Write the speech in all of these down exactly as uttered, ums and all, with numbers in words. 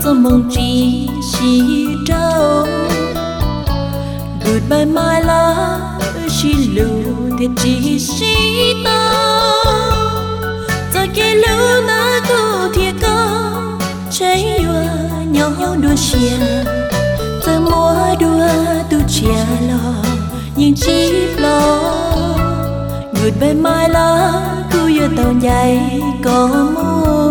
gió mong chỉ chỉ trâu goodbye my love chỉ lưu thiệt chỉ chỉ tao giờ cái lưu na cô thiệt có cháy hoa nhỏ đua xìa giờ mua đua tu chia lo nhưng chỉ lo goodbye my love cứ yêu tao nhảy có mua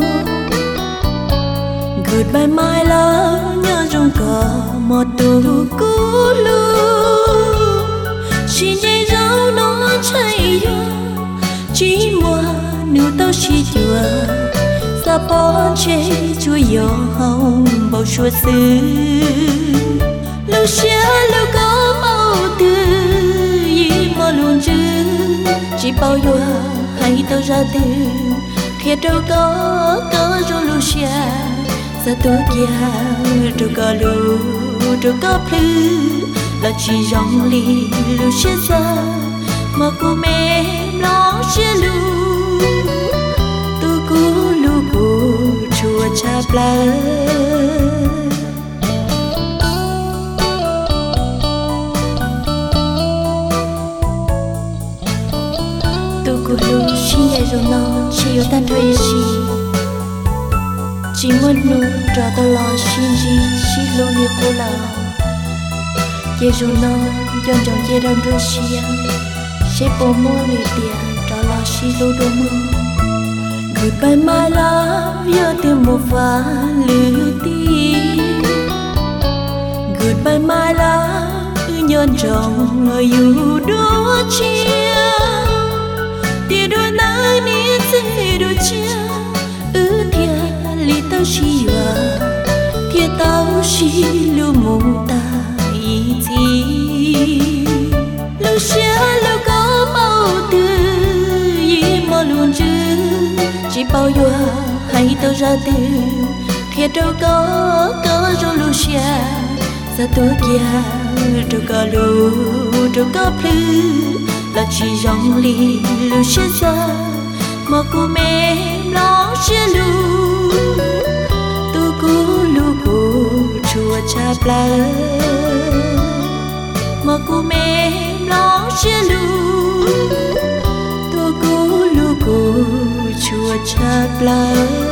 goodbye my love nhớ trong cỏ một tu cũ lu chỉ nhảy rau nó cháy hoa chỉ mua nụ tao chỉ chùa sa bó chế chúa yêu hồng bầu chúa xứ lâu xia lâu có màu tư y mơ luôn chứ chỉ bao nhiêu hay tao ra từ thiệt đâu có có rồi lâu xia sa tôi kia đâu có lâu đâu có plư là chỉ dòng ly lâu xia ra mà cô mẹ lo xia lu tôi cứ lu cô chùa cha pla cô lu xin nhảy rồi nó chỉ yêu tan thôi gì chỉ muốn nụ cho tao lo xin gì xin lu liệt cô là nhảy rồi nó dọn dọn nhảy đông rồi xin sẽ bỏ mua liệt tiền cho lo xin lu đồ mưa goodbye my love yêu thêm một vài lửa tim goodbye my love nhon trong người yêu đua chia tia đôi nắng ní dễ đôi chia ư thia li tao chỉ hoa thia tao chỉ lưu mong ta ý gì lưu xia lưu có màu tươi ý mơ luôn chứ chỉ bao nhiêu hay tao ra từ thiệt đâu có có rồi lưu xia ra tôi kia đâu có lưu đâu có plư là chỉ dòng ly lưu xia ra mà cô mẹ lo xia lưu tôi cứ lưu cô chùa cha pla mà cô mẹ lo xia lưu tôi cứ lưu cô chùa cha pla